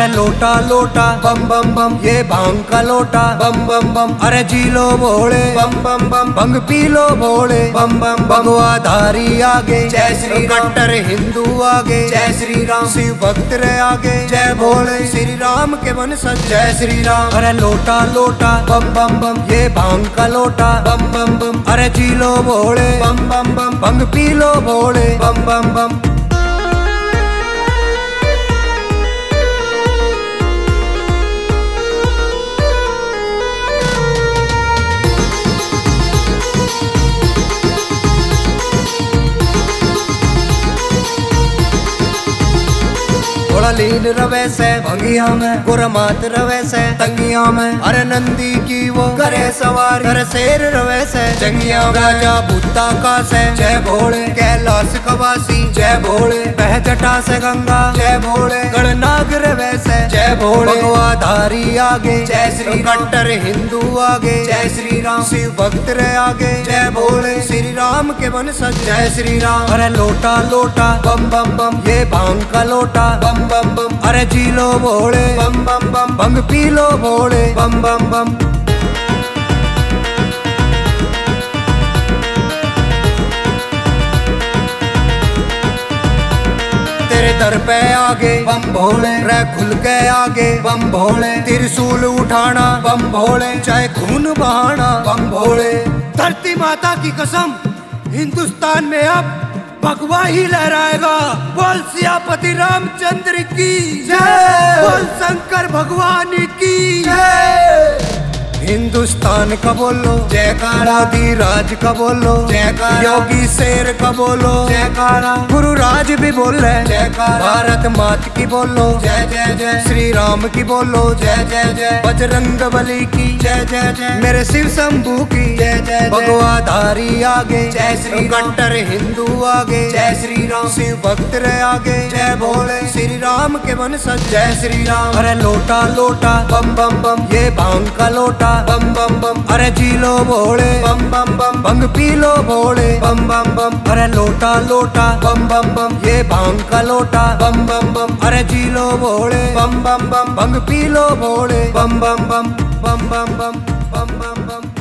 अरे लोटा लोटा बम बम बम, ये भांग का लोटा बम बम बम। अरे जी लो भोले बम बम बम, भंग पी लो भोले बम बम। भगवाधारी आगे जय श्री राम, कट्टर हिंदू आगे जय श्री राम, शिव भक्त रे आगे जय भोले, श्री राम के वंशज जय श्री राम। अरे लोटा लोटा बम बम बम, ये भांग का लोटा बम बम बम। अरे जी लो भोले बम बम बम, भंग पी लो भोले बम बम बम। थोड़ा लीन रवे से भंगिया में, गुरमात रवे से तंगिया में। अरे नंदी की वो करे सवारी, अरे शेर रवे से जंगिया में। राजा बुद्धा का से जय भोले, कैलाश कवासी जय भोले, बह जटा से गंगा जय भोले, गणनाग रवे से जय भोले। भगवाधारी आगे जय श्री राम, कट्टर हिंदू आगे जय श्री राम, शिव भक्त रे आगे जय भोले, श्री राम के वंशज जय श्री राम। अरे लोटा लोटा बम बम बम, ये भांग का लोटा बम बम बम। अरे जी लो भोले बम बम बम, भंग पी लो भोले बम बम बम। तेरे दर पे आगे बम भोले, रे खुल के आगे बम भोले, त्रिशूल उठाना बम भोले, चाहे खून बहाना बम भोले। धरती माता की कसम, हिंदुस्तान में अब भगवा ही लहराएगा। बोल सियापति रामचंद्र की जय, बोल शंकर भगवान की जय। हिंदुस्तान का बोलो जयकारा, मोदी राज का बोलो जयकारा, योगी शेर का बोलो जयकारा, गुरु राज भी बोल रहे जयकारा, भारत मात की बोलो जय जय जय, श्री राम की बोलो जय जय जय, बजरंग बली की जय जय जय, मेरे शिव शंभू की जय जय जय। भगवाधारी आगे जय श्री राम, कट्टर हिंदू आगे जय श्री राम, शिव भक्त रे आगे जय भोले, श्री राम के वंशज जय श्री राम। अरे लोटा लोटा बम बम बम, ये भांग का लोटा बम बम बम। अरे जी लो भोले बम बम बम, भंग पी लो भोले बम बम बम। अरे लोटा लोटा बम बम बम, ये भांग का लोटा बम बम बम। अरे जी लो भोले बम बम बम, भंग पी लो भोले बम बम बम बम बम बम बम बम बम।